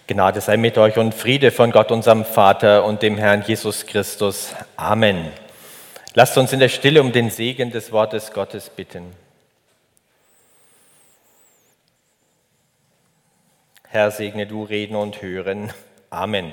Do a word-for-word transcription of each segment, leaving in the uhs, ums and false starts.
Gnade sei mit euch und Friede von Gott, unserem Vater und dem Herrn Jesus Christus. Amen. Lasst uns in der Stille um den Segen des Wortes Gottes bitten. Herr, segne du Reden und Hören. Amen.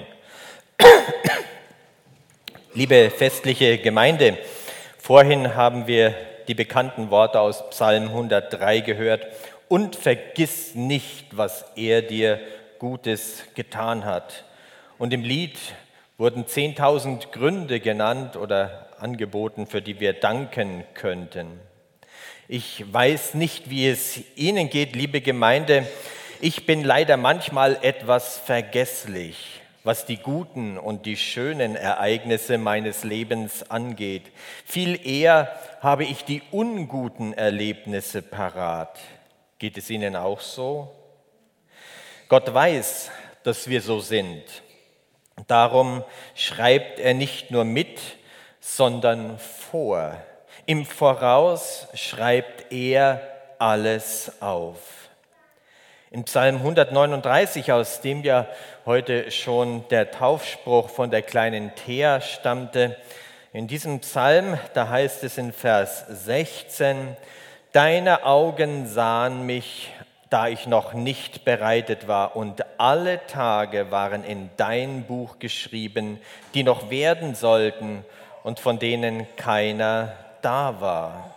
Liebe festliche Gemeinde, vorhin haben wir die bekannten Worte aus Psalm hundertdrei gehört. Und vergiss nicht, was er dir Gutes getan hat. Und im Lied wurden zehntausend Gründe genannt oder angeboten, für die wir danken könnten. Ich weiß nicht, wie es Ihnen geht, liebe Gemeinde. Ich bin leider manchmal etwas vergesslich, was die guten und die schönen Ereignisse meines Lebens angeht. Viel eher habe ich die unguten Erlebnisse parat. Geht es Ihnen auch so? Gott weiß, dass wir so sind. Darum schreibt er nicht nur mit, sondern vor. Im Voraus schreibt er alles auf. In Psalm hundertneununddreißig, aus dem ja heute schon der Taufspruch von der kleinen Thea stammte, in diesem Psalm, da heißt es in Vers sechzehn, Deine Augen sahen mich, da ich noch nicht bereitet war, und alle Tage waren in dein Buch geschrieben, die noch werden sollten und von denen keiner da war.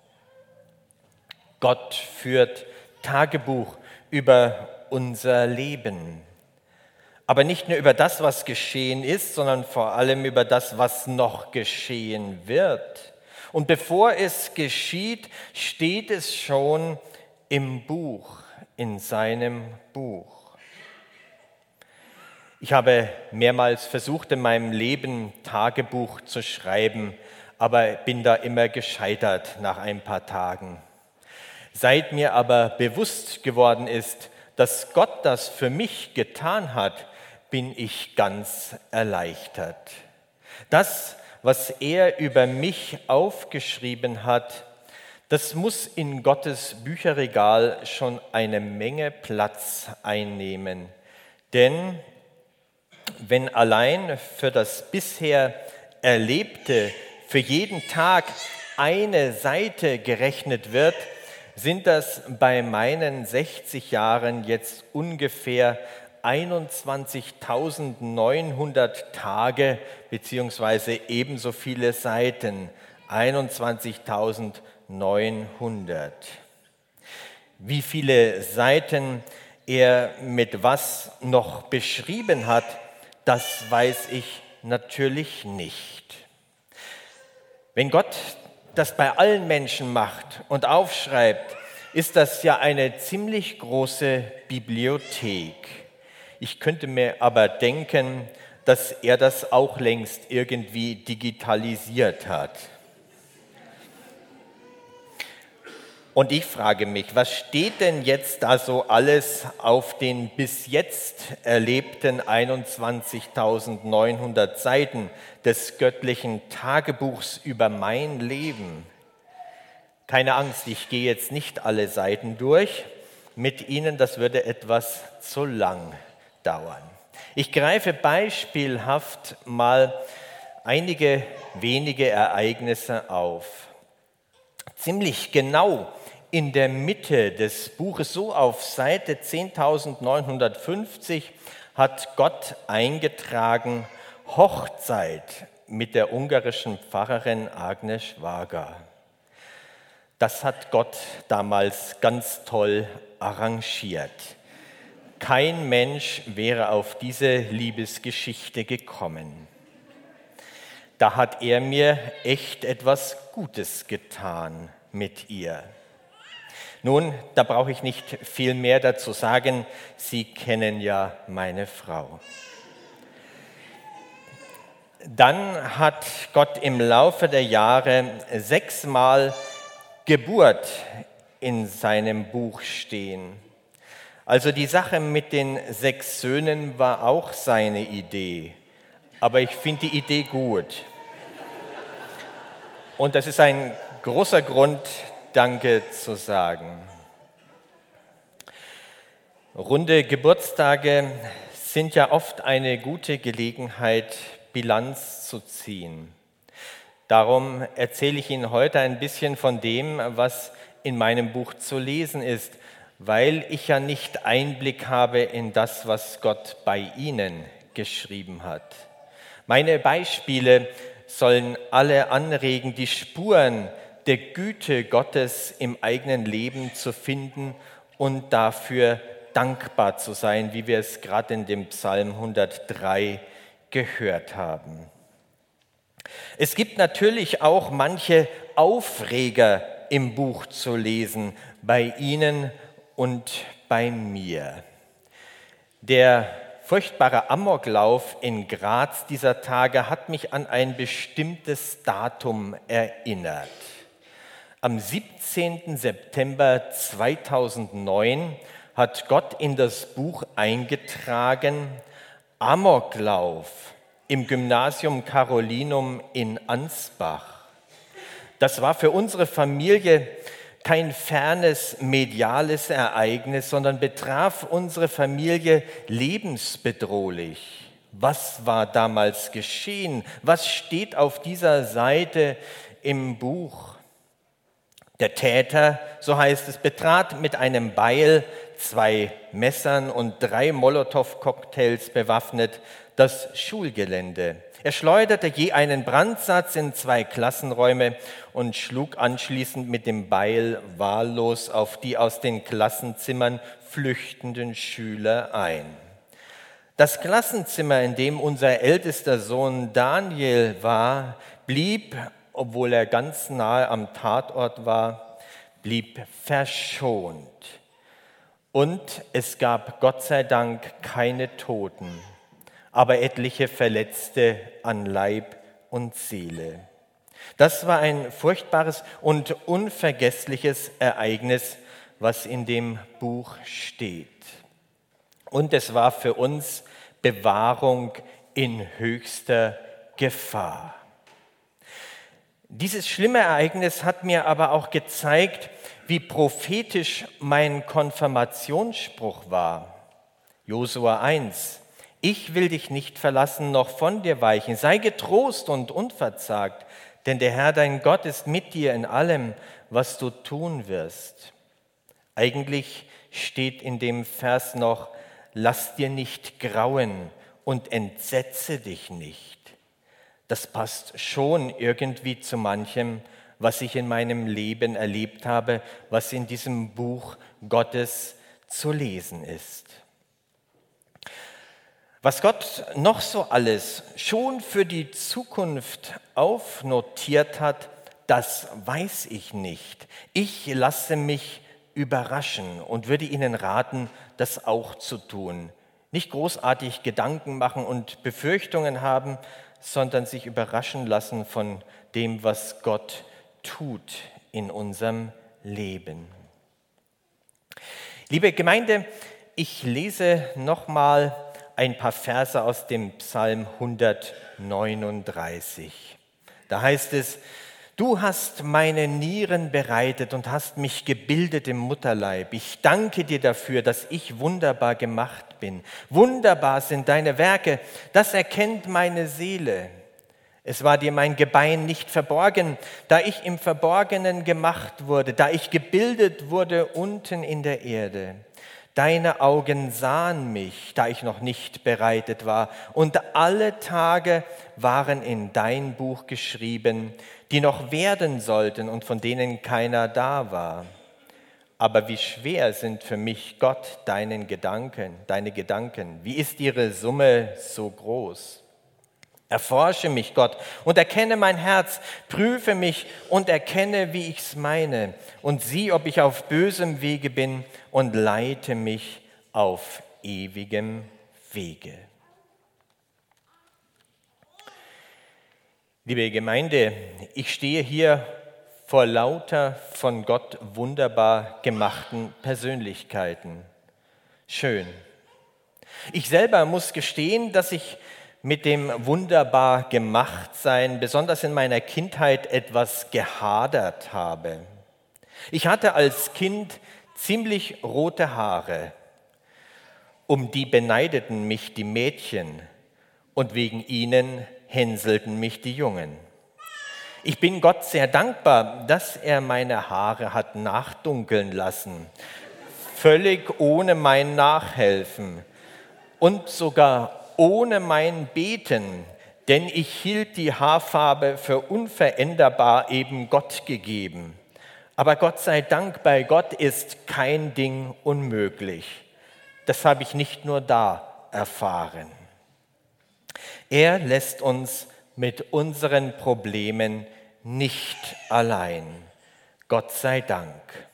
Gott führt Tagebuch über unser Leben. Aber nicht nur über das, was geschehen ist, sondern vor allem über das, was noch geschehen wird. Und bevor es geschieht, steht es schon im Buch, in seinem Buch. Ich habe mehrmals versucht, in meinem Leben Tagebuch zu schreiben, aber bin da immer gescheitert nach ein paar Tagen. Seit mir aber bewusst geworden ist, dass Gott das für mich getan hat, bin ich ganz erleichtert. Das, was er über mich aufgeschrieben hat, das muss in Gottes Bücherregal schon eine Menge Platz einnehmen. Denn wenn allein für das bisher Erlebte für jeden Tag eine Seite gerechnet wird, sind das bei meinen sechzig Jahren jetzt ungefähr einundzwanzigtausendneunhundert Tage beziehungsweise ebenso viele Seiten, einundzwanzigtausendneunhundert. Wie viele Seiten er mit was noch beschrieben hat, das weiß ich natürlich nicht. Wenn Gott das bei allen Menschen macht und aufschreibt, ist das ja eine ziemlich große Bibliothek. Ich könnte mir aber denken, dass er das auch längst irgendwie digitalisiert hat. Und ich frage mich, was steht denn jetzt da so alles auf den bis jetzt erlebten einundzwanzigtausendneunhundert Seiten des göttlichen Tagebuchs über mein Leben? Keine Angst, ich gehe jetzt nicht alle Seiten durch mit Ihnen, das würde etwas zu lang dauern. Ich greife beispielhaft mal einige wenige Ereignisse auf. Ziemlich genau in der Mitte des Buches, so auf Seite zehntausendneunhundertfünfzig, hat Gott eingetragen Hochzeit mit der ungarischen Pfarrerin Agnes Schwager. Das hat Gott damals ganz toll arrangiert. Kein Mensch wäre auf diese Liebesgeschichte gekommen. Da hat er mir echt etwas Gutes getan mit ihr. Nun, da brauche ich nicht viel mehr dazu sagen. Sie kennen ja meine Frau. Dann hat Gott im Laufe der Jahre sechsmal Geburt in seinem Buch stehen. Also die Sache mit den sechs Söhnen war auch seine Idee. Aber ich finde die Idee gut. Und das ist ein großer Grund, Danke zu sagen. Runde Geburtstage sind ja oft eine gute Gelegenheit, Bilanz zu ziehen. Darum erzähle ich Ihnen heute ein bisschen von dem, was in meinem Buch zu lesen ist, weil ich ja nicht Einblick habe in das, was Gott bei Ihnen geschrieben hat. Meine Beispiele sollen alle anregen, die Spuren der Güte Gottes im eigenen Leben zu finden und dafür dankbar zu sein, wie wir es gerade in dem Psalm hundertdrei gehört haben. Es gibt natürlich auch manche Aufreger im Buch zu lesen, bei Ihnen und bei mir. Der furchtbare Amoklauf in Graz dieser Tage hat mich an ein bestimmtes Datum erinnert. Am siebzehnten September zweitausendneun hat Gott in das Buch eingetragen, Amoklauf im Gymnasium Carolinum in Ansbach. Das war für unsere Familie kein fernes mediales Ereignis, sondern betraf unsere Familie lebensbedrohlich. Was war damals geschehen? Was steht auf dieser Seite im Buch? Der Täter, so heißt es, betrat mit einem Beil, zwei Messern und drei Molotow-Cocktails bewaffnet das Schulgelände. Er schleuderte je einen Brandsatz in zwei Klassenräume und schlug anschließend mit dem Beil wahllos auf die aus den Klassenzimmern flüchtenden Schüler ein. Das Klassenzimmer, in dem unser ältester Sohn Daniel war, blieb, obwohl er ganz nahe am Tatort war, blieb verschont. Und es gab Gott sei Dank keine Toten, aber etliche Verletzte an Leib und Seele. Das war ein furchtbares und unvergessliches Ereignis, was in dem Buch steht. Und es war für uns Bewahrung in höchster Gefahr. Dieses schlimme Ereignis hat mir aber auch gezeigt, wie prophetisch mein Konfirmationsspruch war. Josua eins. Ich will dich nicht verlassen, noch von dir weichen. Sei getrost und unverzagt, denn der Herr, dein Gott, ist mit dir in allem, was du tun wirst. Eigentlich steht in dem Vers noch, lass dir nicht grauen und entsetze dich nicht. Das passt schon irgendwie zu manchem, was ich in meinem Leben erlebt habe, was in diesem Buch Gottes zu lesen ist. Was Gott noch so alles schon für die Zukunft aufnotiert hat, das weiß ich nicht. Ich lasse mich überraschen und würde Ihnen raten, das auch zu tun. Nicht großartig Gedanken machen und Befürchtungen haben, sondern sich überraschen lassen von dem, was Gott tut in unserem Leben. Liebe Gemeinde, ich lese nochmal ein paar Verse aus dem Psalm hundertneununddreißig. Da heißt es, du hast meine Nieren bereitet und hast mich gebildet im Mutterleib. Ich danke dir dafür, dass ich wunderbar gemacht bin. Wunderbar sind deine Werke, das erkennt meine Seele. Es war dir mein Gebein nicht verborgen, da ich im Verborgenen gemacht wurde, da ich gebildet wurde unten in der Erde. Deine Augen sahen mich, da ich noch nicht bereitet war, und alle Tage waren in dein Buch geschrieben, die noch werden sollten und von denen keiner da war. Aber wie schwer sind für mich, Gott, deinen Gedanken, deine Gedanken? Wie ist ihre Summe so groß? Erforsche mich, Gott, und erkenne mein Herz, prüfe mich und erkenne, wie ich's meine, und sieh, ob ich auf bösem Wege bin, und leite mich auf ewigem Wege. Liebe Gemeinde, ich stehe hier vor lauter von Gott wunderbar gemachten Persönlichkeiten. Schön. Ich selber muss gestehen, dass ich mit dem wunderbar Gemachtsein, besonders in meiner Kindheit, etwas gehadert habe. Ich hatte als Kind ziemlich rote Haare. Um die beneideten mich die Mädchen und wegen ihnen hänselten mich die Jungen. Ich bin Gott sehr dankbar, dass er meine Haare hat nachdunkeln lassen, völlig ohne mein Nachhelfen und sogar ohne mein Beten, denn ich hielt die Haarfarbe für unveränderbar eben Gott gegeben. Aber Gott sei Dank, bei Gott ist kein Ding unmöglich. Das habe ich nicht nur da erfahren. Er lässt uns mit unseren Problemen nicht allein. Gott sei Dank.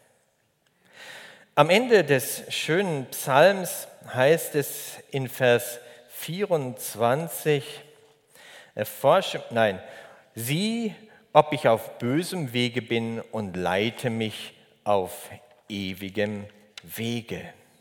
Am Ende des schönen Psalms heißt es in Vers vierundzwanzig, erforsche, nein, sieh, ob ich auf bösem Wege bin und leite mich auf ewigem Wege.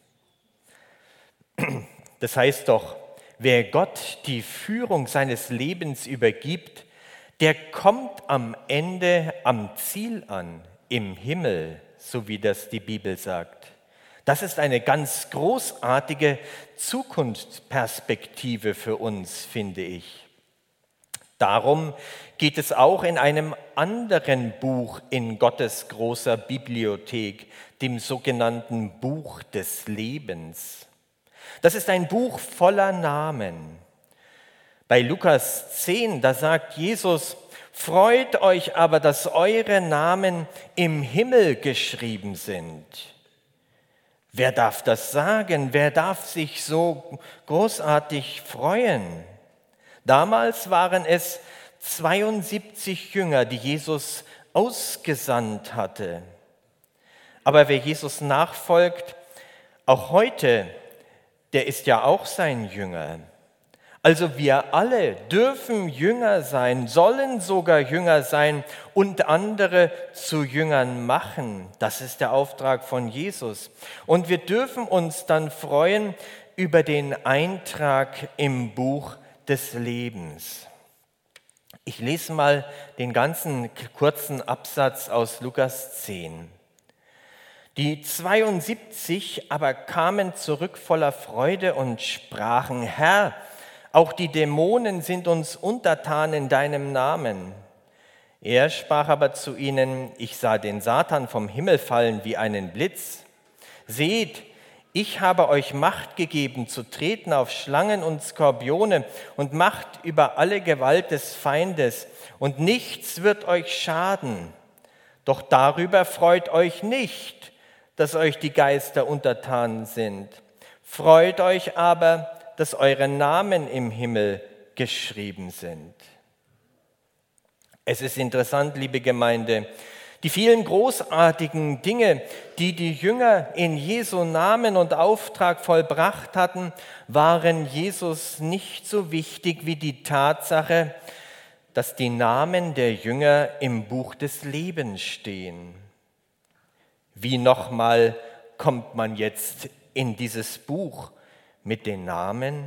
Das heißt doch, wer Gott die Führung seines Lebens übergibt, der kommt am Ende am Ziel an, im Himmel, so wie das die Bibel sagt. Das ist eine ganz großartige Zukunftsperspektive für uns, finde ich. Darum geht es auch in einem anderen Buch in Gottes großer Bibliothek, dem sogenannten Buch des Lebens. Das ist ein Buch voller Namen. Bei Lukas zehn, da sagt Jesus, freut euch aber, dass eure Namen im Himmel geschrieben sind. Wer darf das sagen? Wer darf sich so großartig freuen? Damals waren es zweiundsiebzig Jünger, die Jesus ausgesandt hatte. Aber wer Jesus nachfolgt, auch heute, der ist ja auch sein Jünger. Also wir alle dürfen Jünger sein, sollen sogar Jünger sein und andere zu Jüngern machen. Das ist der Auftrag von Jesus. Und wir dürfen uns dann freuen über den Eintrag im Buch des Lebens. Ich lese mal den ganzen kurzen Absatz aus Lukas zehn. Die zweiundsiebzig aber kamen zurück voller Freude und sprachen, Herr, auch die Dämonen sind uns untertan in deinem Namen. Er sprach aber zu ihnen, ich sah den Satan vom Himmel fallen wie einen Blitz. Seht, ich habe euch Macht gegeben, zu treten auf Schlangen und Skorpione und Macht über alle Gewalt des Feindes, und nichts wird euch schaden. Doch darüber freut euch nicht, dass euch die Geister untertan sind. Freut euch aber, dass eure Namen im Himmel geschrieben sind. Es ist interessant, liebe Gemeinde, die vielen großartigen Dinge, die die Jünger in Jesu Namen und Auftrag vollbracht hatten, waren Jesus nicht so wichtig wie die Tatsache, dass die Namen der Jünger im Buch des Lebens stehen. Wie nochmal kommt man jetzt in dieses Buch mit den Namen?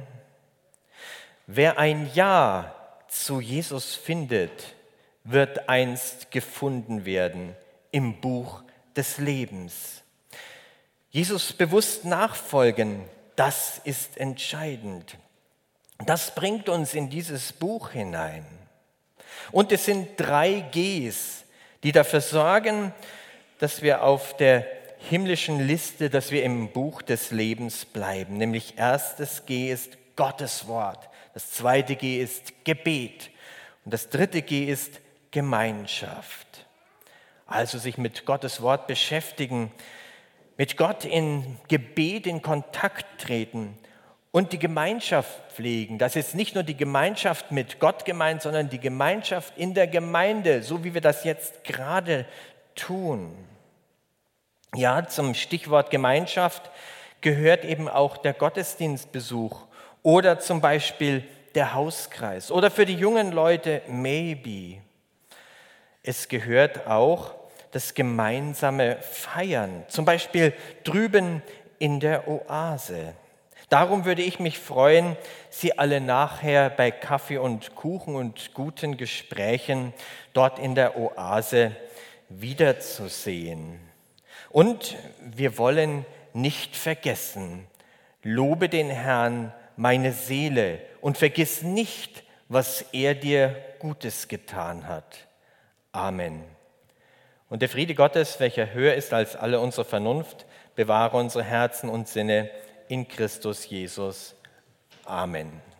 Wer ein Ja zu Jesus findet, wird einst gefunden werden im Buch des Lebens. Jesus bewusst nachfolgen, das ist entscheidend. Das bringt uns in dieses Buch hinein. Und es sind drei Gs, die dafür sorgen, dass wir auf der himmlischen Liste, dass wir im Buch des Lebens bleiben. Nämlich erstes G ist Gottes Wort, das zweite G ist Gebet und das dritte G ist Gemeinschaft. Also sich mit Gottes Wort beschäftigen, mit Gott in Gebet in Kontakt treten und die Gemeinschaft pflegen. Das ist nicht nur die Gemeinschaft mit Gott gemeint, sondern die Gemeinschaft in der Gemeinde, so wie wir das jetzt gerade tun. Ja, zum Stichwort Gemeinschaft gehört eben auch der Gottesdienstbesuch oder zum Beispiel der Hauskreis oder für die jungen Leute Maybe. Es gehört auch das gemeinsame Feiern, zum Beispiel drüben in der Oase. Darum würde ich mich freuen, Sie alle nachher bei Kaffee und Kuchen und guten Gesprächen dort in der Oase wiederzusehen. Und wir wollen nicht vergessen, Lobe den Herrn, meine Seele, und vergiss nicht, was er dir Gutes getan hat. Amen. Und der Friede Gottes, welcher höher ist als alle unsere Vernunft, bewahre unsere Herzen und Sinne in Christus Jesus. Amen.